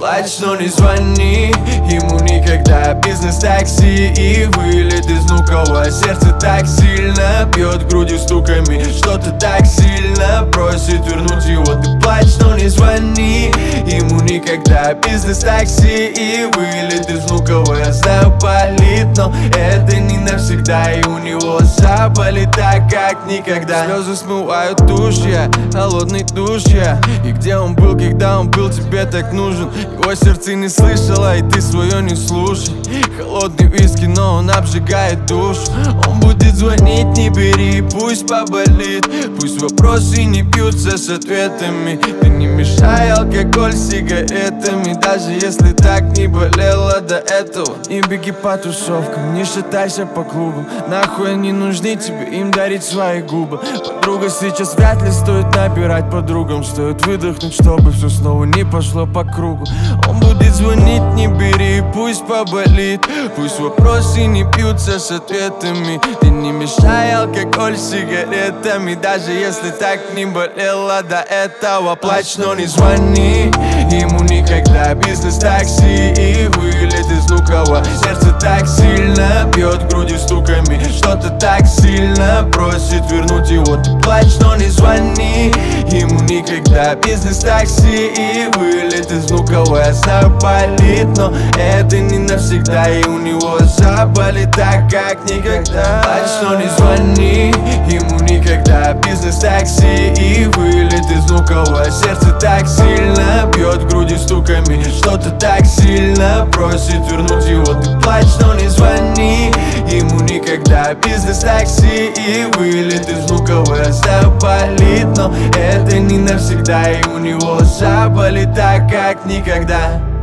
Плачь, но не звони ему никогда. Бизнес-такси и вылет из внукового. Сердце так сильно бьет грудью стуками, что-то так сильно просит вернуть его. Ты плачь, но не звони ему никогда. Бизнес-такси и вылет из внукового. Я знаю, болит, но это не навсегда. И у него заболит так, как никогда. Слезы смывают душ, я холодный душ, я. И где он был, когда он был тебе так нужен? Его сердце не слышало, и ты свое не слушай. Холодный виски, но он обжигает душу. Он будет звонить, не бери, пусть поболит. Пусть вопросы не бьются с ответами. Ты не мешай алкоголь с сигаретами. Даже если так не болело до этого. Не беги по тусовкам, не шатайся по клубам. Нахуй они нужны тебе, им дарить свои губы. Подруга, сейчас вряд ли стоит набирать подругам. Стоит выдохнуть, чтобы все снова не пошло по кругу. Он будет звонить, не бери, пусть поболит. Пусть вопросы не бьются с ответами. Ты не мешай алкоголь с сигаретами. Даже если так не болело до этого. Плачь, но не звони ему никогда. Бизнес-такси и вылет из лукова. Сердце так сильно бьет грудью стуками, что-то так сильно просит вернуть его. Ты плачь, но не звони ему никогда. Бизнес-такси и вылет из внукового. Я знаю, болит, но это не навсегда. И у него заболит так, как никогда. Плачь, но не звони ему никогда. Бизнес-такси и вылет из внукового. Сердце так сильно бьет грудью стуками, что-то так сильно просит вернуть его. Ты плачь, но не звони ему никогда. Бизнес-такси и вылет из внукового. Я знаю, болит, но это не навсегда. И у него заболит так, как никогда.